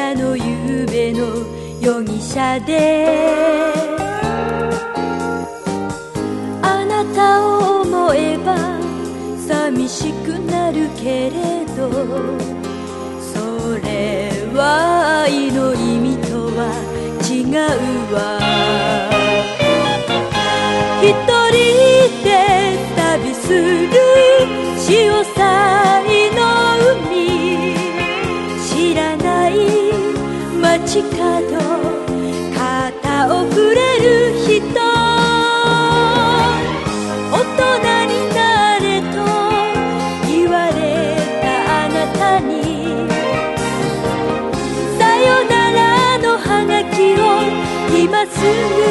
あの夢の容疑者で、あなたを思えば寂しくなるけれど、それは愛の意味とは違うわ。一人で旅する潮騒の海、知らない街角、肩を触れる人、大人になれと言われたあなたに、さよならのハガキを今すぐ